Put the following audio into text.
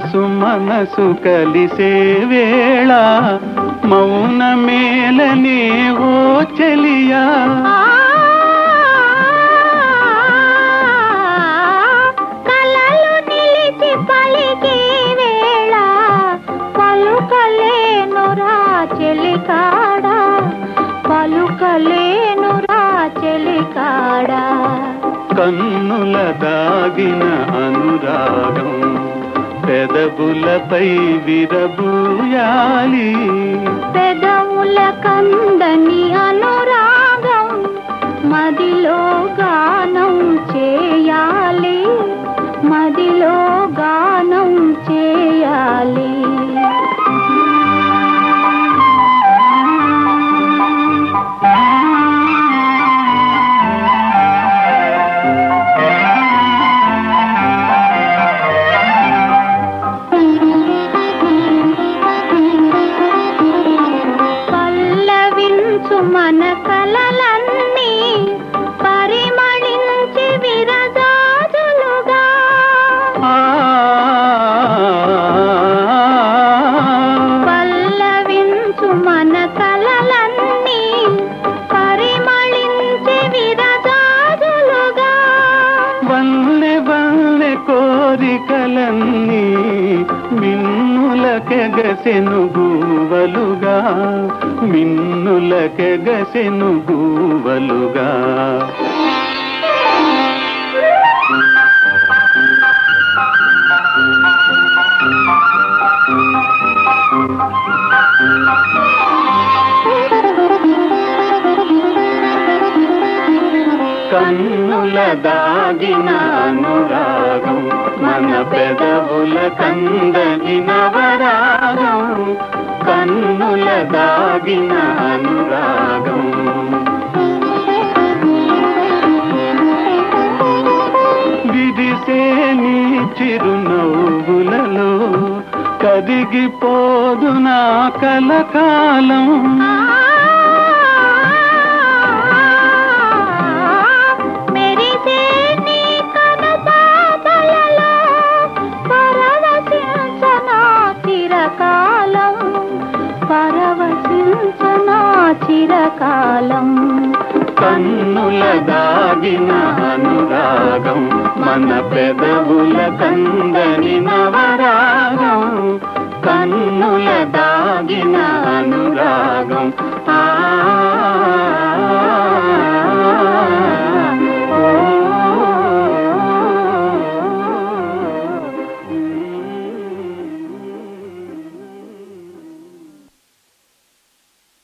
మనసు మనసు కలిసే వేళ మౌన మేలనే ఓ చెలియా కలలు నిలిచి పలికే వేళ పలుకలేనురా చెలికాడా పలుకలేనురా చెలికాడా కన్నుల దాగిన అనురాగం పెదవులపై విరబూయాలి పెదవుల కందని అనురాగం మదిలో గానం చేయాలి మదిలో గానం చేయాలి మన కలలన్నీ పరిమళించి విరజాజులుగా పల్లవించు మన కలలన్నీ పరిమళించి విరజాజులుగా వల్లె వల్లె కోరికలన్నీ మిన్నులకెగసెను గూవలుగా మిన్నులకెగసెను గూవలుగా కన్నుల దాగిన అనురాగం మన పెదవుల కందని నవరాగం కన్నుల దాగిన అనురాగం విరిసే నీ చిరునవ్వులలో కదిగిపోదు నా కలకాలం పరవశించనా చిరకాలం కన్నుల దాగిన అనురాగం మన పెదవుల కందని నవరాగం కన్నుల దాగిన అనురాగం